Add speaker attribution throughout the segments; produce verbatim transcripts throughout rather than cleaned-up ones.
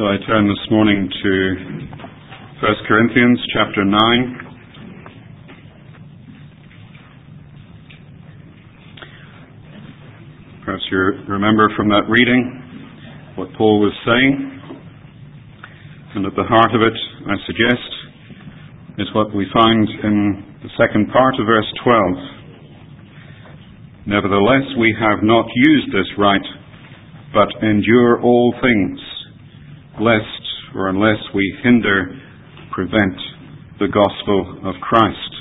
Speaker 1: So I turn this morning to First Corinthians chapter nine. Perhaps you remember from that reading what Paul was saying. And at the heart of it, I suggest, is what we find in the second part of verse twelve. Nevertheless, we have not used this right, but endure all things, lest or unless we hinder, prevent the gospel of Christ.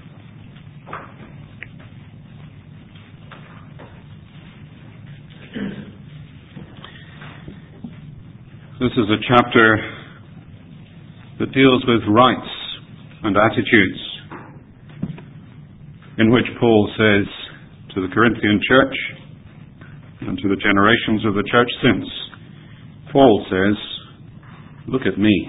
Speaker 1: This is a chapter that deals with rights and attitudes, in which Paul says to the Corinthian church and to the generations of the church since, Paul says, look at me.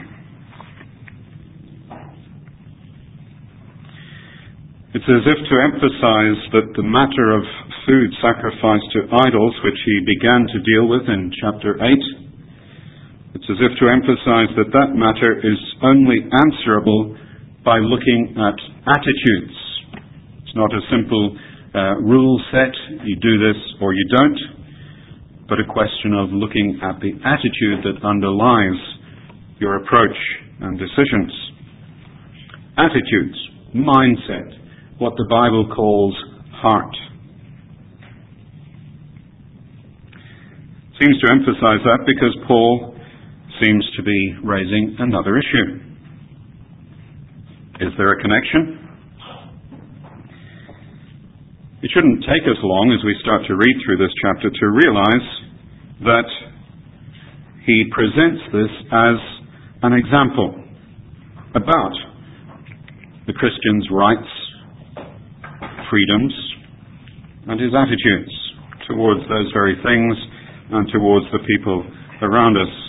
Speaker 1: It's as if to emphasize that the matter of food sacrificed to idols, which he began to deal with in chapter eight, it's as if to emphasize that that matter is only answerable by looking at attitudes. It's not a simple uh, rule set, you do this or you don't, but a question of looking at the attitude that underlies your approach and decisions. Attitudes, mindset, what the Bible calls heart. Seems to emphasize that because Paul seems to be raising another issue. Is there a connection? It shouldn't take us long as we start to read through this chapter to realize that he presents this as an example about the Christian's rights, freedoms, and his attitudes towards those very things and towards the people around us.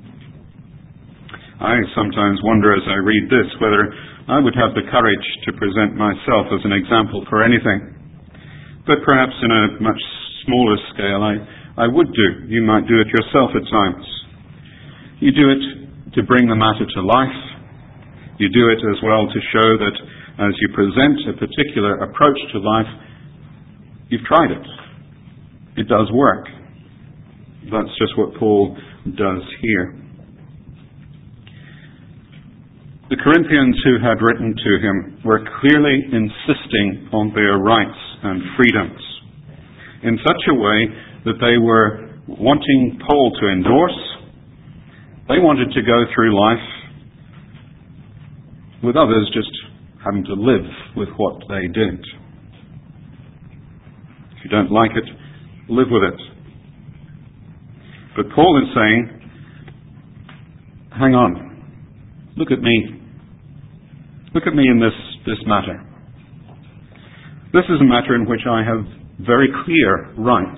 Speaker 1: I sometimes wonder as I read this whether I would have the courage to present myself as an example for anything. But perhaps in a much smaller scale I, I would do. You might do it yourself at times. You do it to bring the matter to life. You do it as well to show that as you present a particular approach to life, you've tried it. It does work. That's just what Paul does here. The Corinthians who had written to him were clearly insisting on their rights and freedoms in such a way that they were wanting Paul to endorse. They wanted to go through life with others just having to live with what they did. If you don't like it, live with it. But Paul is saying, hang on, look at me. Look at me in this, this matter. This is a matter in which I have very clear rights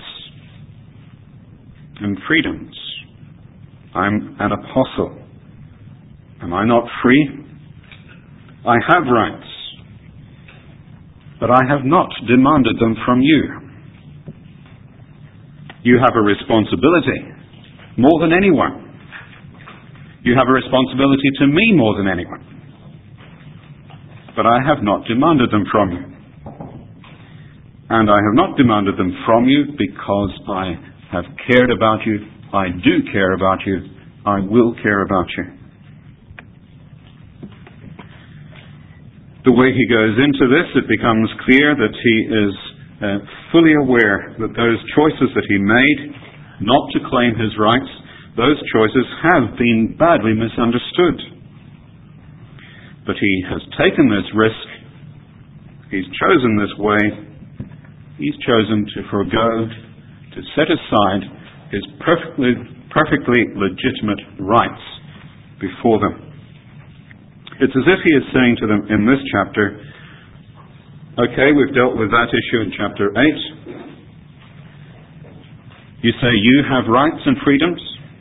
Speaker 1: and freedoms. I'm an apostle. Am I not free? I have rights, but I have not demanded them from you. You have a responsibility more than anyone. You have a responsibility to me more than anyone. But I have not demanded them from you. And I have not demanded them from you because I have cared about you. I do care about you. I will care about you. The way he goes into this, it becomes clear that he is uh, fully aware that those choices that he made not to claim his rights, those choices have been badly misunderstood. But he has taken this risk. He's chosen this way. He's chosen to forgo, to set aside his perfectly, perfectly legitimate rights before them. It's as if he is saying to them in this chapter, okay, we've dealt with that issue in chapter eight. You say you have rights and freedoms?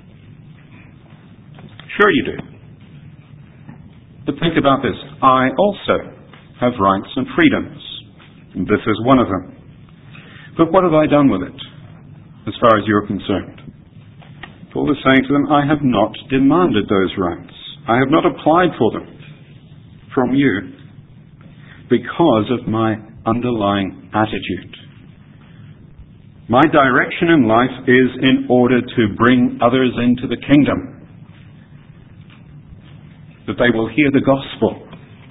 Speaker 1: Sure you do. But think about this. I also have rights and freedoms. And this is one of them. But what have I done with it, as far as you're concerned? Paul is saying to them, I have not demanded those rights. I have not applied for them from you because of my underlying attitude. My direction in life is in order to bring others into the kingdom, that they will hear the gospel.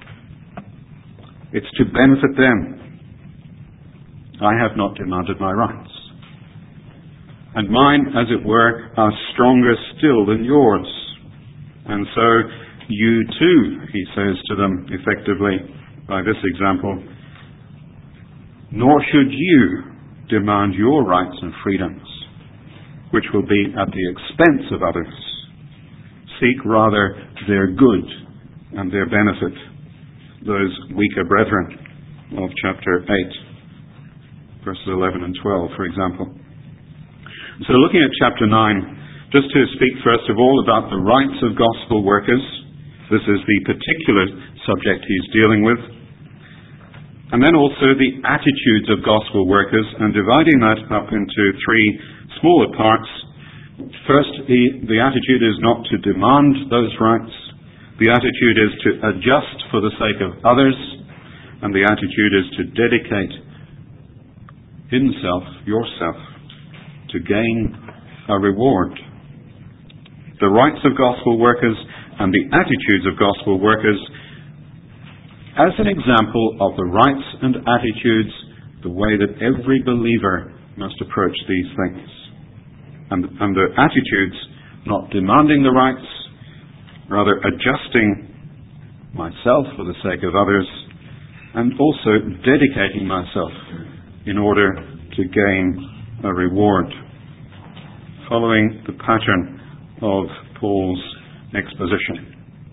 Speaker 1: It's to benefit them. I have not demanded my rights. And mine, as it were, are stronger still than yours. And so you too, he says to them effectively by this example, nor should you demand your rights and freedoms, which will be at the expense of others. Seek rather their good and their benefit, those weaker brethren of chapter eight, verses eleven and twelve, for example. So looking at chapter nine, just to speak first of all about the rights of gospel workers. This is the particular subject he's dealing with. And then also the attitudes of gospel workers, and dividing that up into three smaller parts. First, the, the attitude is not to demand those rights. The attitude is to adjust for the sake of others. And the attitude is to dedicate himself, yourself, to gain a reward. The rights of gospel workers and the attitudes of gospel workers as an example of the rights and attitudes, the way that every believer must approach these things. And, and the attitudes, not demanding the rights, rather adjusting myself for the sake of others, and also dedicating myself in order to gain a reward, following the pattern of Paul's exposition.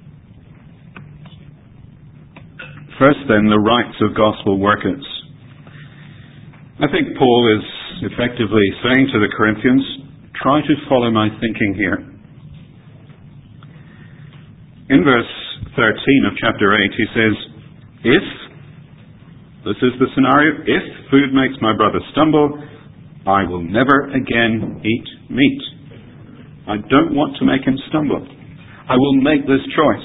Speaker 1: First then, the rights of gospel workers. I think Paul is effectively saying to the Corinthians, try to follow my thinking here. In verse thirteen of chapter eight, he says, if, this is the scenario, if food makes my brother stumble, I will never again eat meat. I don't want to make him stumble. I will make this choice.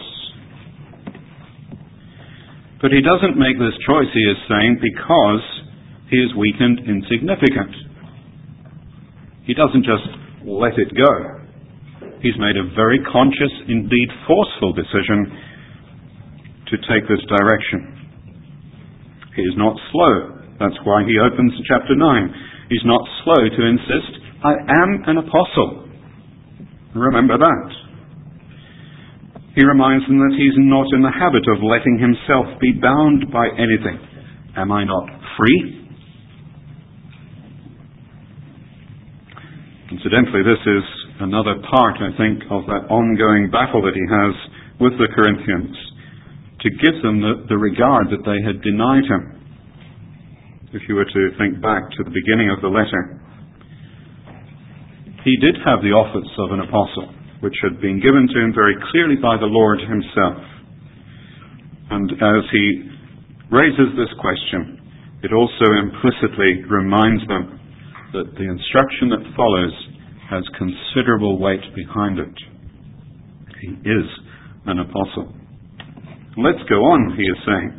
Speaker 1: But he doesn't make this choice, he is saying, because he is weak and insignificant. He doesn't just let it go. He's made a very conscious, indeed forceful decision to take this direction. He is not slow. That's why he opens chapter nine. He's not slow to insist, I am an apostle. Remember that. He reminds them that he's not in the habit of letting himself be bound by anything. Am I not free? Incidentally, this is another part, I think, of that ongoing battle that he has with the Corinthians, to give them the, the regard that they had denied him. If you were to think back to the beginning of the letter, he did have the office of an apostle, which had been given to him very clearly by the Lord himself. And as he raises this question, it also implicitly reminds them that the instruction that follows has considerable weight behind it. He is an apostle. Let's go on, he is saying.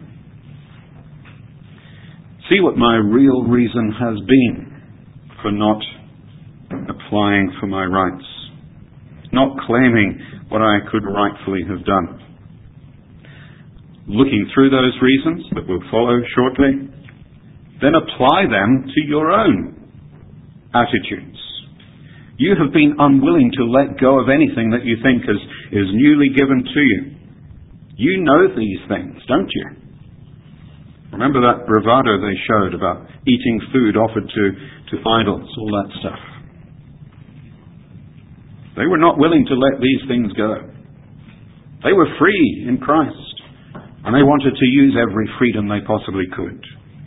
Speaker 1: See what my real reason has been for not applying for my rights, not claiming what I could rightfully have done. Looking through those reasons that will follow shortly, then apply them to your own attitudes. You have been unwilling to let go of anything that you think is, is newly given to you. You know these things, don't you? Remember that bravado they showed about eating food offered to, to idols, all that stuff. They were not willing to let these things go. They were free in Christ, and they wanted to use every freedom they possibly could.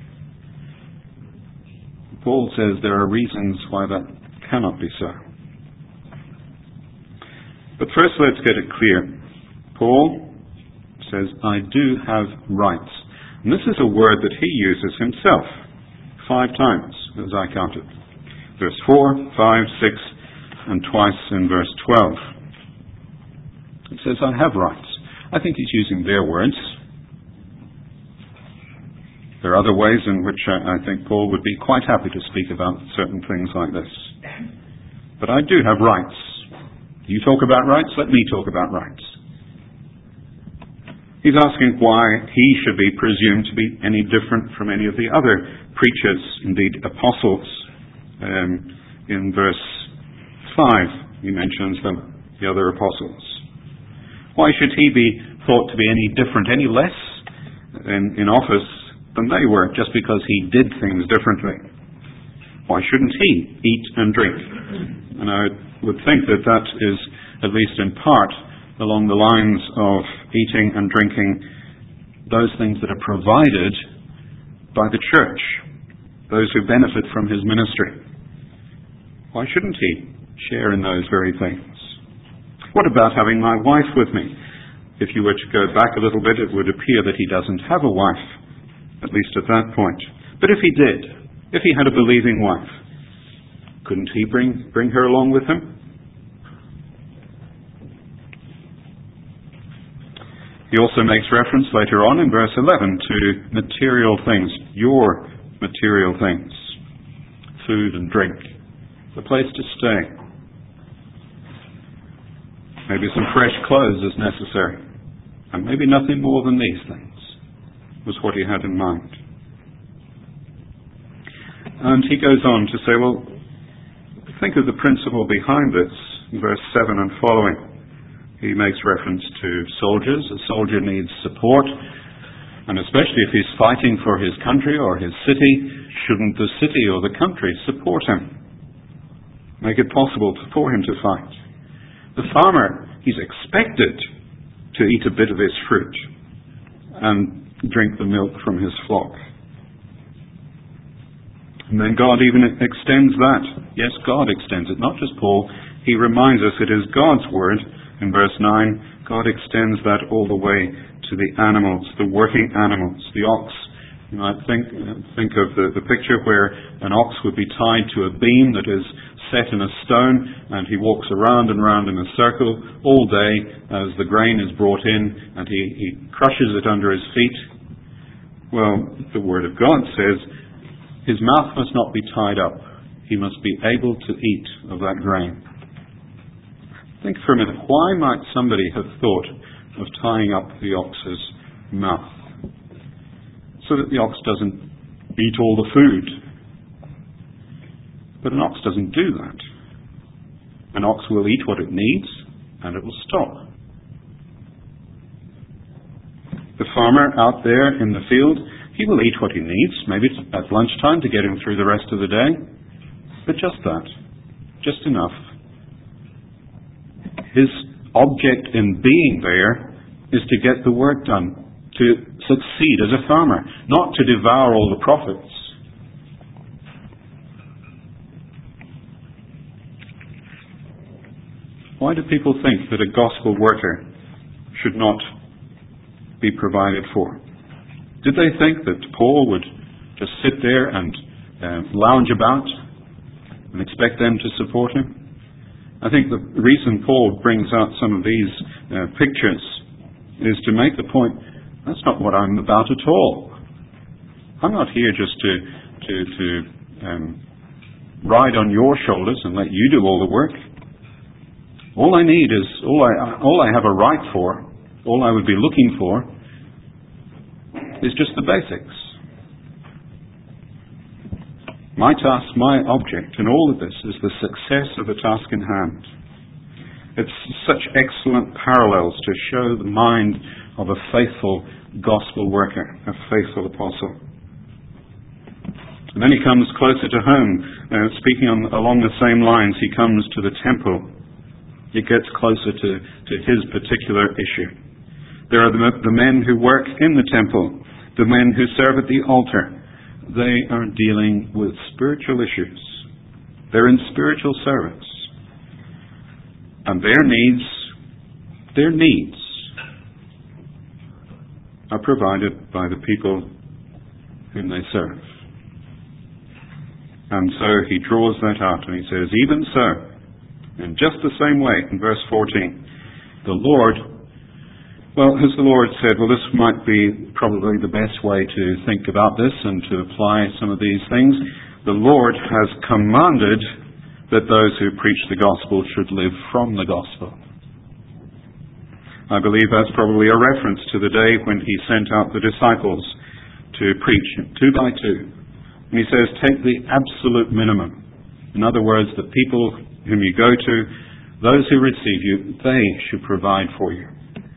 Speaker 1: Paul says there are reasons why that cannot be so. But first let's get it clear. Paul says, I do have rights. And this is a word that he uses himself five times, as I counted. Verse four, five, six, and twice in verse twelve. It says, I have rights. I think he's using their words. There are other ways in which I, I think Paul would be quite happy to speak about certain things like this. But I do have rights. You talk about rights, let me talk about rights. He's asking why he should be presumed to be any different from any of the other preachers, indeed apostles. Um, in verse five, he mentions them, the other apostles. Why should he be thought to be any different, any less in, in office than they were, just because he did things differently? Why shouldn't he eat and drink? And I would think that that is, at least in part, along the lines of eating and drinking those things that are provided by the church, those who benefit from his ministry. Why shouldn't he share in those very things? What about having my wife with me? If you were to go back a little bit, it would appear that he doesn't have a wife, at least at that point. But if he did, if he had a believing wife, couldn't he bring, bring her along with him? He also makes reference later on in verse eleven to material things, your material things, food and drink, a place to stay. Maybe some fresh clothes is necessary, and maybe nothing more than these things was what he had in mind. And he goes on to say, well, think of the principle behind this, in verse seven and following. He makes reference to soldiers. A soldier needs support, and especially if he's fighting for his country or his city, shouldn't the city or the country support him? Make it possible for him to fight. The farmer, he's expected to eat a bit of his fruit and drink the milk from his flock. And then God even extends that. Yes, God extends it, not just Paul. He reminds us it is God's word. In verse nine, God extends that all the way to the animals, the working animals, the ox. You might think, think of the, the picture where an ox would be tied to a beam that is set in a stone, and he walks around and around in a circle all day as the grain is brought in, and he, he crushes it under his feet. Well, the Word of God says his mouth must not be tied up. He must be able to eat of that grain. Think for a minute, why might somebody have thought of tying up the ox's mouth? So that the ox doesn't eat all the food. But an ox doesn't do that. An ox will eat what it needs, and it will stop. The farmer out there in the field, he will eat what he needs, maybe at lunchtime to get him through the rest of the day. But just that. Just enough. His object in being there is to get the work done, to succeed as a farmer, not to devour all the profits. Why do people think that a gospel worker should not be provided for? Did they think that Paul would just sit there and uh, lounge about and expect them to support him? I think the reason Paul brings out some of these uh, pictures is to make the point, that's not what I'm about at all. I'm not here just to to, to um, ride on your shoulders and let you do all the work. All I need is, all I, all I have a right for, all I would be looking for, is just the basics. My task, my object in all of this is the success of the task in hand. It's such excellent parallels to show the mind of a faithful gospel worker, a faithful apostle. And then he comes closer to home, uh, speaking on, along the same lines. He comes to the temple. It gets closer to, to his particular issue. There are the, the men who work in the temple, the men who serve at the altar. They are dealing with spiritual issues. They're in spiritual service. And their needs, their needs are provided by the people whom they serve. And so he draws that out and he says, even so, In just the same way, in verse fourteen, the Lord, well, as the Lord said, well, this might be probably the best way to think about this and to apply some of these things. The Lord has commanded that those who preach the gospel should live from the gospel. I believe that's probably a reference to the day when he sent out the disciples to preach two by two. And he says, take the absolute minimum. In other words, the people whom you go to, those who receive you, they should provide for you.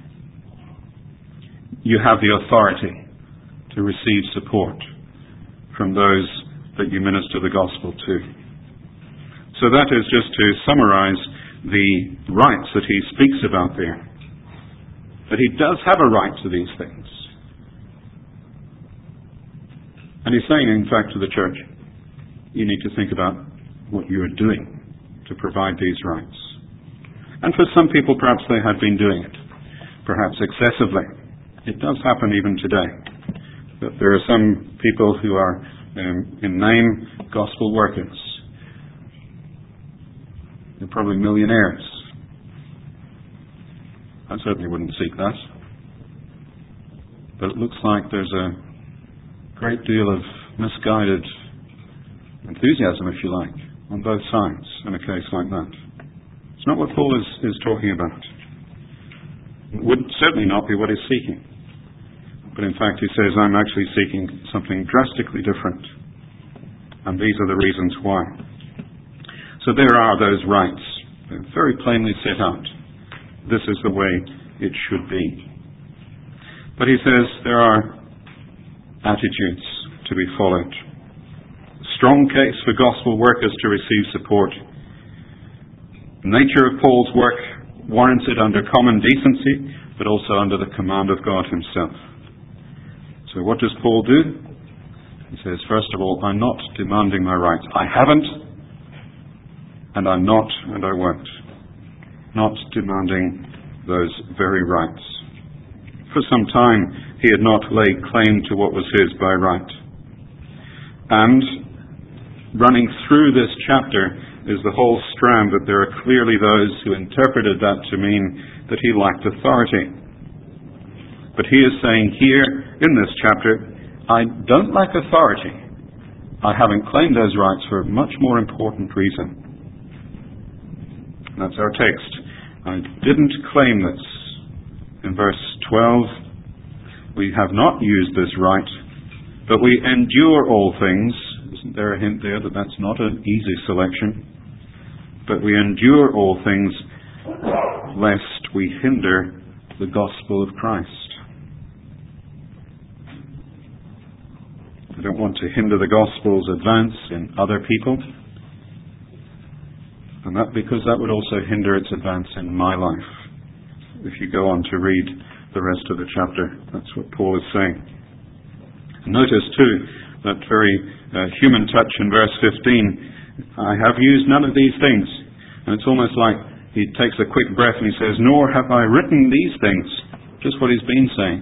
Speaker 1: You have the authority to receive support from those that you minister the gospel to. So that is just to summarize the rights that he speaks about there. That he does have a right to these things. And he's saying, in fact, to the church, you need to think about what you are doing to provide these rights. And for some people, perhaps they had been doing it, perhaps excessively. It does happen even today, that there are some people who are, um, in name, gospel workers. They're probably millionaires. I certainly wouldn't seek that. But it looks like there's a great deal of misguided enthusiasm, if you like, on both sides in a case like that. It's not what Paul is, is talking about. It would certainly not be what he's seeking. But in fact, he says, I'm actually seeking something drastically different. And these are the reasons why. So there are those rights. They're very plainly set out. This is the way it should be. But he says there are attitudes to be followed. A strong case for gospel workers to receive support. The nature of Paul's work warrants it under common decency, but also under the command of God himself. So what does Paul do? He says, first of all, I'm not demanding my rights. I haven't, and I'm not, and I won't. Not demanding those very rights. For some time, he had not laid claim to what was his by right. And running through this chapter is the whole strand that there are clearly those who interpreted that to mean that he lacked authority. But he is saying here in this chapter, I don't lack authority. I haven't claimed those rights for a much more important reason. That's our text. I didn't claim this. In verse twelve, we have not used this right, but we endure all things. Isn't there a hint there that that's not an easy selection? But we endure all things lest we hinder the gospel of Christ. I don't want to hinder the gospel's advance in other people. And that because that would also hinder its advance in my life. If you go on to read the rest of the chapter, that's what Paul is saying. Notice too, that very uh, human touch in verse fifteen, I have used none of these things. And it's almost like he takes a quick breath and he says, nor have I written these things. Just what he's been saying.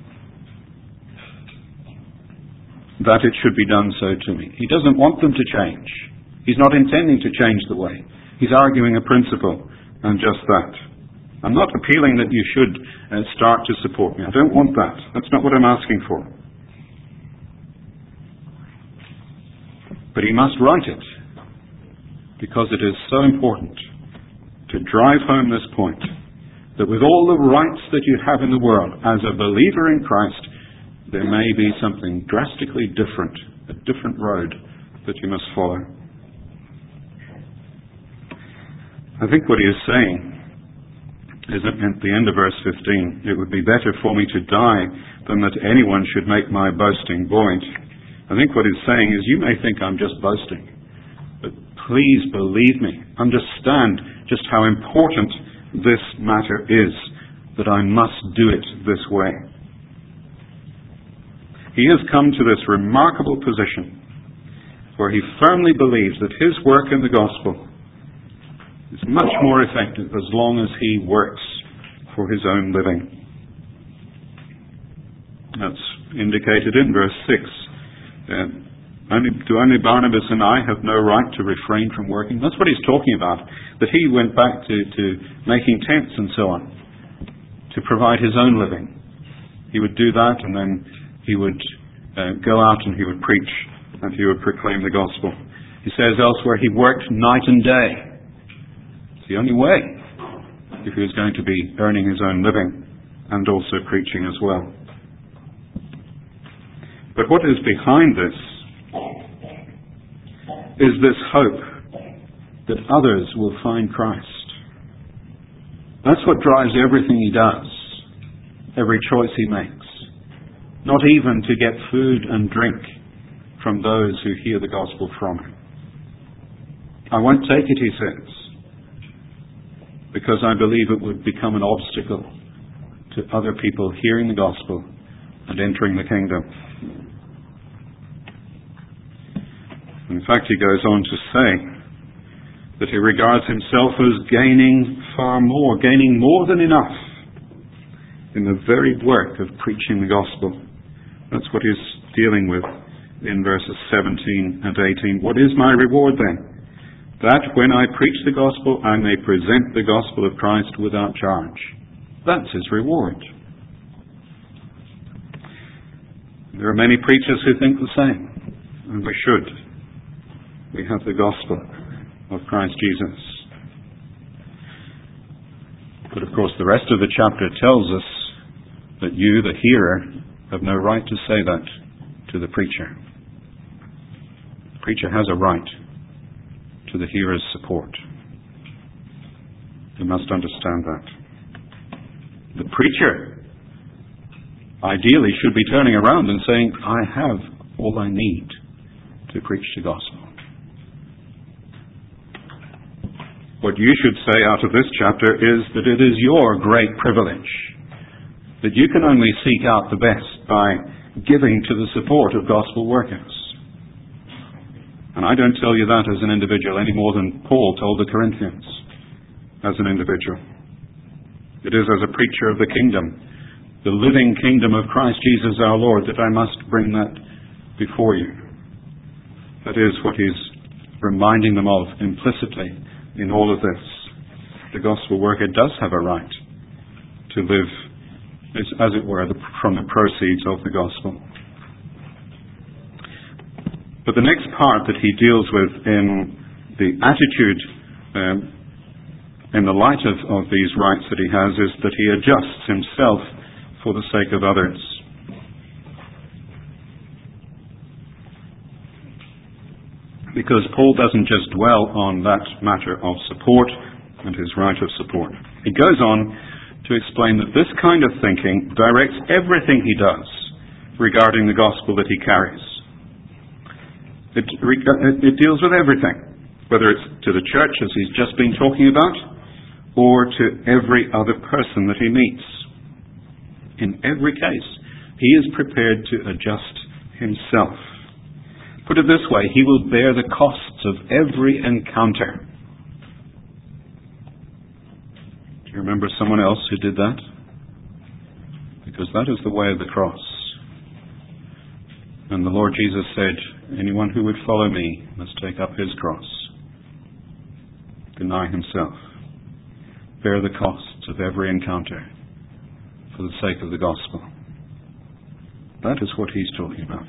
Speaker 1: That it should be done so to me. He doesn't want them to change. He's not intending to change the way. He's arguing a principle, and just that. I'm not appealing that you should uh, start to support me. I don't want that. That's not what I'm asking for. But he must write it, because it is so important to drive home this point, that with all the rights that you have in the world, as a believer in Christ, there may be something drastically different, a different road that you must follow. I think what he is saying is that at the end of verse fifteen, it would be better for me to die than that anyone should make my boasting void. I think what he's saying is, you may think I'm just boasting, but please believe me, understand just how important this matter is, that I must do it this way. He has come to this remarkable position where he firmly believes that his work in the gospel is much more effective as long as he works for his own living. That's indicated in verse six. Uh, Only, do only Barnabas and I have no right to refrain from working? That's what he's talking about. That he went back to, to making tents and so on, to provide his own living. He would do that, and then he would uh, go out and he would preach, and he would proclaim the gospel. He says elsewhere he worked night and day. It's the only way if he was going to be earning his own living and also preaching as well. But what is behind this is this hope that others will find Christ. That's what drives everything he does, every choice he makes. Not even to get food and drink from those who hear the gospel from him. I won't take it, he says, because I believe it would become an obstacle to other people hearing the gospel and entering the kingdom. In fact, he goes on to say that he regards himself as gaining far more, gaining more than enough in the very work of preaching the gospel. That's what he's dealing with in verses seventeen and eighteen. What is my reward then? That when I preach the gospel, I may present the gospel of Christ without charge. That's his reward. There are many preachers who think the same, and we should. We have the gospel of Christ Jesus. But of course the rest of the chapter tells us that you, the hearer, have no right to say that to the preacher. The preacher has a right to the hearer's support. You must understand that. The preacher ideally should be turning around and saying, I have all I need to preach the gospel. What you should say out of this chapter is that it is your great privilege, that you can only seek out the best by giving to the support of gospel workers. And I don't tell you that as an individual any more than Paul told the Corinthians as an individual. It is as a preacher of the kingdom, the living kingdom of Christ Jesus our Lord, that I must bring that before you. That is what he's reminding them of implicitly in all of this. The gospel worker does have a right to live, as it were, from the proceeds of the gospel. But the next part that he deals with in the attitude, um, in the light of, of these rights that he has, is that he adjusts himself for the sake of others. Because Paul doesn't just dwell on that matter of support and his right of support. He goes on to explain that this kind of thinking directs everything he does regarding the gospel that he carries. It, it deals with everything, whether it's to the church, as he's just been talking about, or to every other person that he meets. In every case, he is prepared to adjust himself. Put it this way, he will bear the costs of every encounter. Do you remember someone else who did that? Because that is the way of the cross. And the Lord Jesus said, anyone who would follow me must take up his cross, deny himself, bear the costs of every encounter for the sake of the gospel. That is what he's talking about.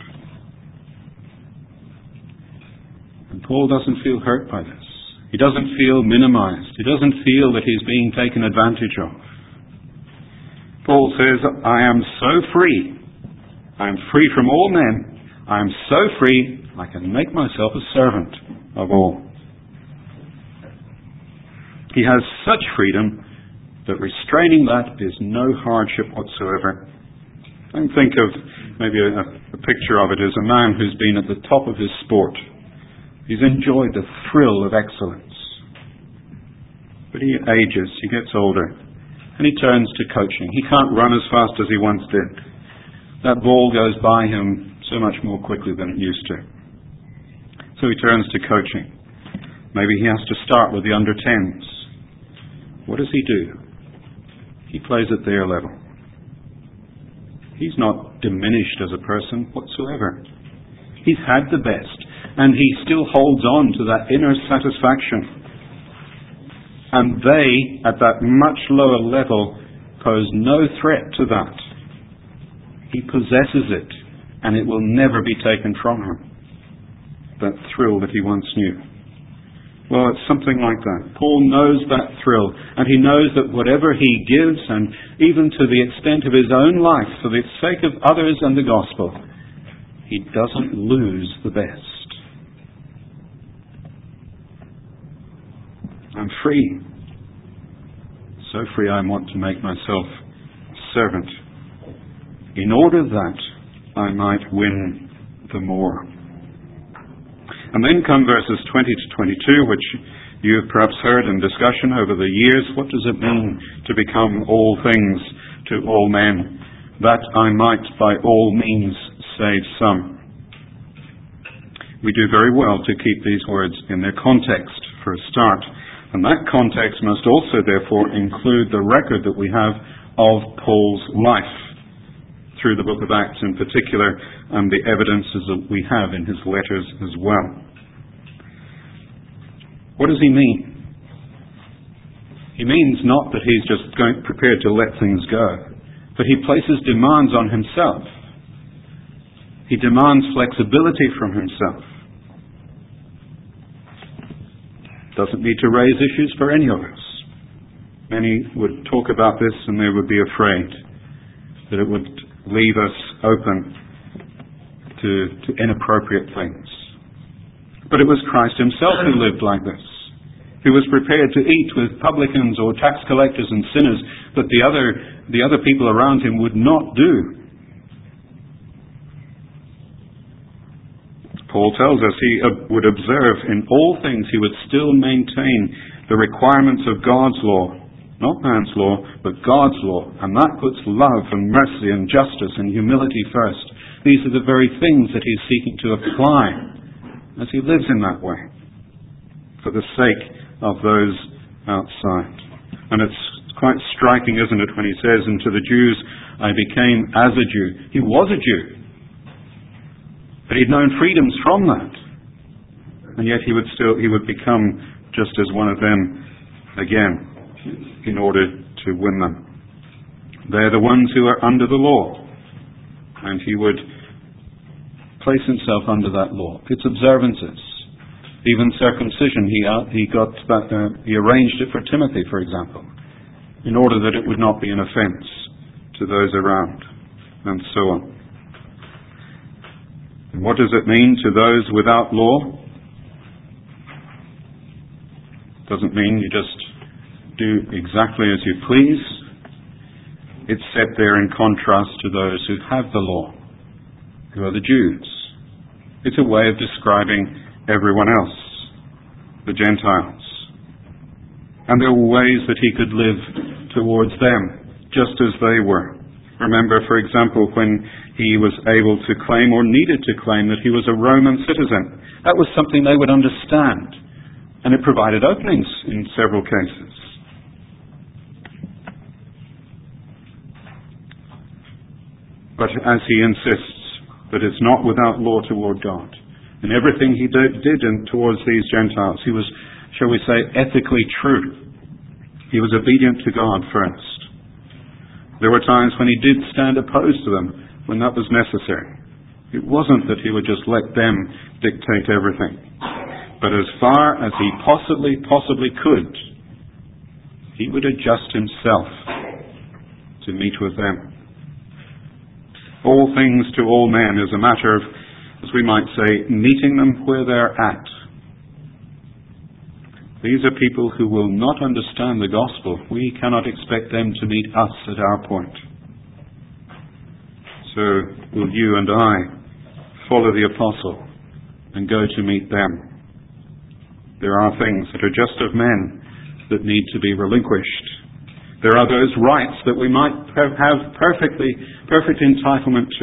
Speaker 1: And Paul doesn't feel hurt by this. He doesn't feel minimized. He doesn't feel that he's being taken advantage of. Paul says, I am so free. I am free from all men. I am so free, I can make myself a servant of all. He has such freedom that restraining that is no hardship whatsoever. I can think of maybe a, a picture of it as a man who's been at the top of his sport. He's enjoyed the thrill of excellence. But he ages, he gets older, and he turns to coaching. He can't run as fast as he once did. That ball goes by him so much more quickly than it used to. So he turns to coaching. Maybe he has to start with the under tens. What does he do? He plays at their level. He's not diminished as a person whatsoever. He's had the best, and he still holds on to that inner satisfaction. And they, at that much lower level, pose no threat to that. He possesses it, and it will never be taken from him. That thrill that he once knew. Well, it's something like that. Paul knows that thrill, and he knows that whatever he gives, and even to the extent of his own life, for the sake of others and the gospel, he doesn't lose the best. I'm free. So free I want to make myself a servant, in order that I might win the more. And then come verses twenty to twenty-two, which you have perhaps heard in discussion over the years. What does it mean to become all things to all men, that I might by all means save some? We do very well to keep these words in their context for a start. And that context must also therefore include the record that we have of Paul's life through the book of Acts in particular, and the evidences that we have in his letters as well. What does he mean? He means not that he's just going, prepared to let things go, but he places demands on himself. He demands flexibility from himself. Doesn't need to raise issues for any of us. Many would talk about this and they would be afraid that it would leave us open to, to inappropriate things. But it was Christ himself who lived like this, who was prepared to eat with publicans or tax collectors and sinners that the other, the other people around him would not do. Paul tells us he would observe in all things, he would still maintain the requirements of God's law. Not man's law, but God's law. And that puts love and mercy and justice and humility first. These are the very things that he's seeking to apply as he lives in that way, for the sake of those outside. And it's quite striking, isn't it, when he says, "And to the Jews I became as a Jew." He was a Jew, but he'd known freedoms from that. And yet he would still, he would become just as one of them again, in order to win them. They're the ones who are under the law, and he would place himself under that law, its observances. Even circumcision, he uh, he got that, uh, he arranged it for Timothy, for example, in order that it would not be an offence to those around, and so on. And what does it mean to those without law? Doesn't mean you just do exactly as you please. It's set there in contrast to those who have the law, who are the Jews. It's a way of describing everyone else, the Gentiles. And there were ways that he could live towards them, just as they were. Remember, for example, when he was able to claim, or needed to claim, that he was a Roman citizen. That was something they would understand, and it provided openings in several cases. But as he insists that it's not without law toward God, in everything he did, did in, towards these Gentiles, he was, shall we say, ethically true. He was obedient to God first. There were times when he did stand opposed to them, when that was necessary. It wasn't that he would just let them dictate everything. But as far as he possibly, possibly could, he would adjust himself to meet with them. All things to all men is a matter of, as we might say, meeting them where they're at. These are people who will not understand the gospel. We cannot expect them to meet us at our point. So will you and I follow the apostle and go to meet them. There are things that are just of men that need to be relinquished. There are those rights that we might have perfectly, perfect entitlement to.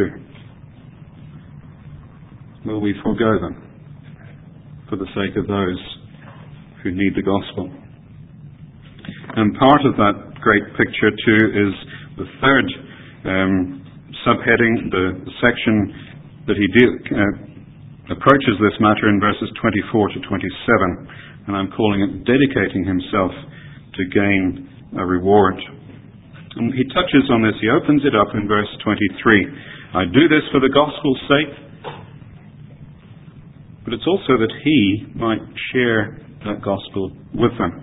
Speaker 1: Will we forego them for the sake of those who need the gospel? And part of that great picture too is the third um, subheading, the, the section that he did, uh, approaches this matter in verses twenty-four to twenty-seven, and I'm calling it dedicating himself to gain a reward. And he touches on this, he opens it up in verse twenty-three. I do this for the gospel's sake, but it's also that he might share that gospel with them.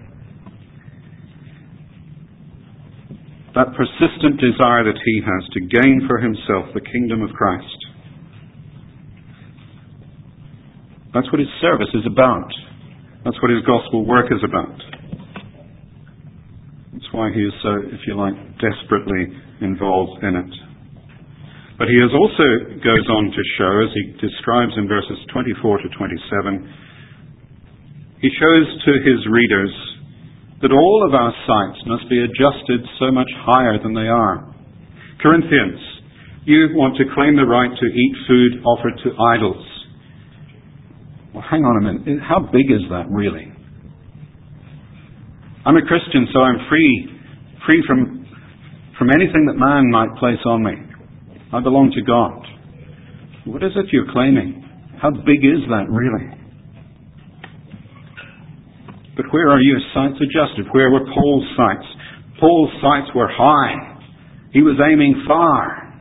Speaker 1: That persistent desire that he has to gain for himself the kingdom of Christ. That's what his service is about. That's what his gospel work is about. That's why he is so, if you like, desperately involved in it. But he is also goes on to show, as he describes in verses twenty-four to twenty-seven, he shows to his readers that all of our sights must be adjusted so much higher than they are. Corinthians, you want to claim the right to eat food offered to idols. Well, hang on a minute. How big is that really? I'm a Christian, so I'm free, free from, from anything that man might place on me. I belong to God. What is it you're claiming? How big is that really? But where are your sights adjusted? Where were Paul's sights? Paul's sights were high. He was aiming far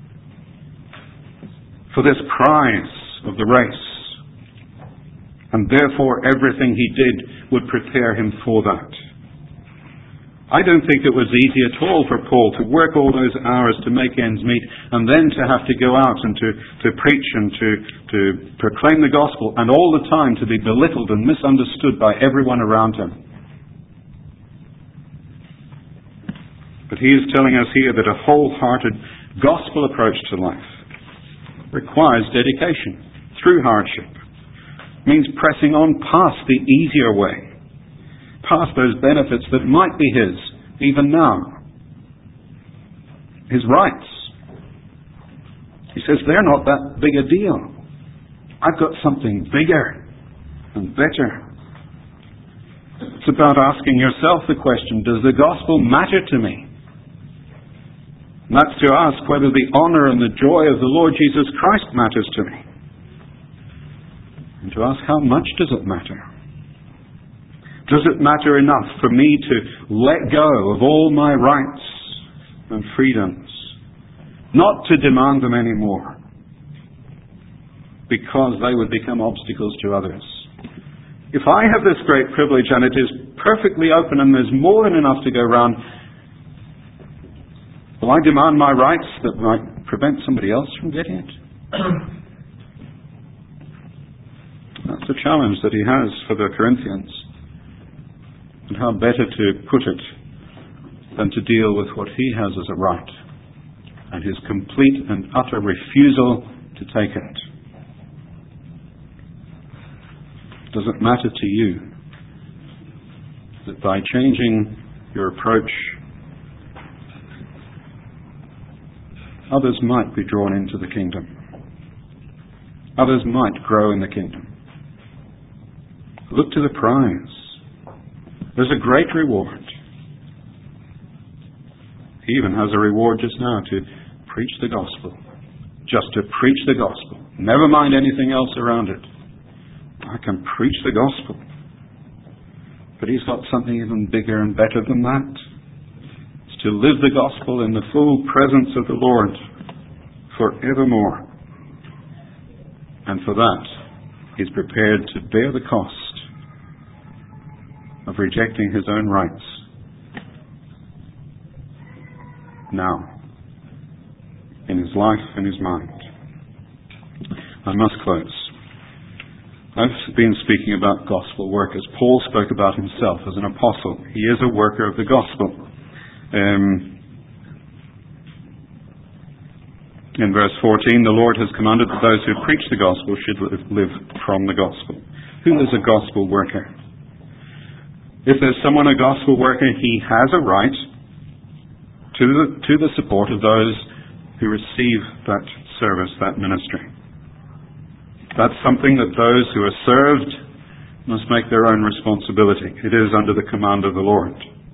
Speaker 1: for this prize of the race. And therefore everything he did would prepare him for that. I don't think it was easy at all for Paul to work all those hours to make ends meet and then to have to go out and to, to preach and to, to proclaim the gospel and all the time to be belittled and misunderstood by everyone around him. But he is telling us here that a wholehearted gospel approach to life requires dedication through hardship. It means pressing on past the easier way, past those benefits that might be his, even now. His rights. He says, they're not that big a deal. I've got something bigger and better. It's about asking yourself the question, does the gospel matter to me? And that's to ask whether the honor and the joy of the Lord Jesus Christ matters to me. And to ask, how much does it matter? Does it matter enough for me to let go of all my rights and freedoms, not to demand them anymore, because they would become obstacles to others? If I have this great privilege and it is perfectly open and there's more than enough to go around, will I demand my rights that might prevent somebody else from getting it? That's the challenge that he has for the Corinthians. And how better to put it than to deal with what he has as a right and his complete and utter refusal to take it. Does it matter to you that by changing your approach, others might be drawn into the kingdom? Others might grow in the kingdom. Look to the prize. There's a great reward. He even has a reward just now to preach the gospel. Just to preach the gospel. Never mind anything else around it. I can preach the gospel. But he's got something even bigger and better than that. It's to live the gospel in the full presence of the Lord forevermore. And for that, he's prepared to bear the cost of rejecting his own rights now, in his life and his mind. I must close. I've been speaking about gospel work as Paul spoke about himself as an apostle. He is a worker of the gospel. Um, in verse fourteen, the Lord has commanded that those who preach the gospel should live from the gospel. Who is a gospel worker? If there's someone a gospel worker, he has a right to the, to the support of those who receive that service, that ministry. That's something that those who are served must make their own responsibility. It is under the command of the Lord.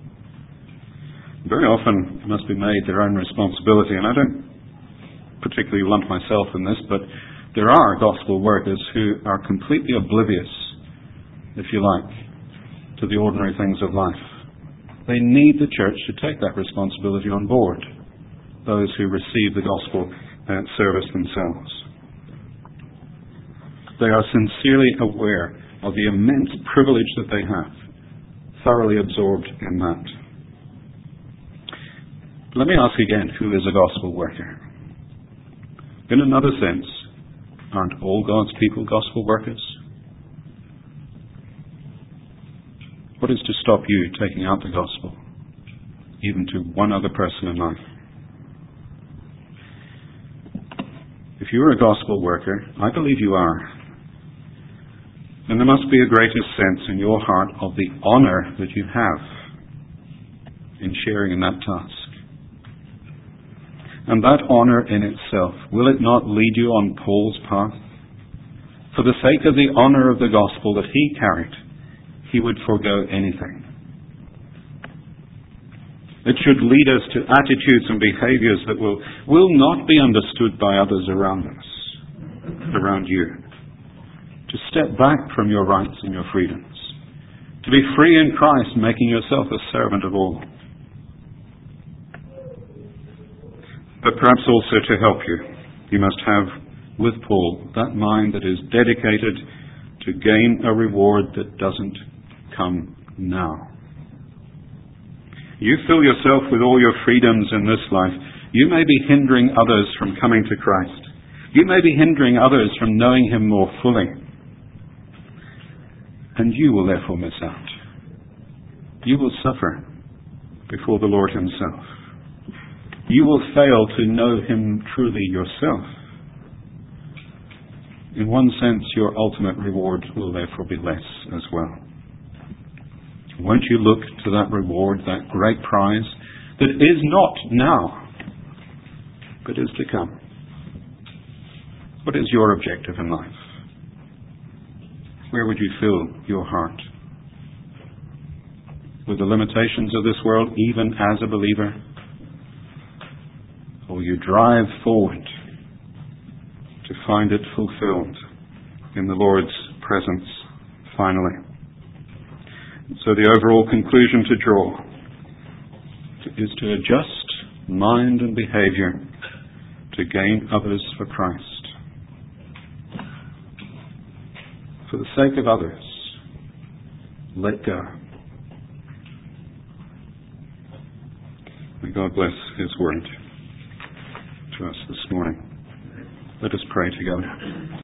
Speaker 1: Very often it must be made their own responsibility, and I don't particularly lump myself in this, but There are gospel workers who are completely oblivious, if you like, to the ordinary things of life. They need the church to take that responsibility on board, those who receive the gospel uh, service themselves. They are sincerely aware of the immense privilege that they have, thoroughly absorbed in that. Let me ask again, who is a gospel worker? In another sense, aren't all God's people gospel workers? What is to stop you taking out the gospel, even to one other person in life? If you are a gospel worker, I believe you are, then there must be a greater sense in your heart of the honor that you have in sharing in that task. And that honor in itself, will it not lead you on Paul's path? For the sake of the honor of the gospel that he carried, he would forego anything. It should lead us to attitudes and behaviors that will, will not be understood by others around us, around you. To step back from your rights and your freedoms. To be free in Christ, making yourself a servant of all. But perhaps also to help you, you must have, with Paul, that mind that is dedicated to gain a reward that doesn't come now. You fill yourself with all your freedoms in this life, you may be hindering others from coming to Christ. You may be hindering others from knowing Him more fully. And you will therefore miss out. You will suffer before the Lord Himself. You will fail to know Him truly yourself. In one sense, your ultimate reward will therefore be less as well. Won't you look to that reward, that great prize, that is not now, but is to come? What is your objective in life? Where would you fill your heart? With the limitations of this world, even as a believer? Or you drive forward to find it fulfilled in the Lord's presence finally? So the overall conclusion to draw is to adjust mind and behavior to gain others for Christ. For the sake of others, let go. May God bless His word to us this morning. Let us pray together.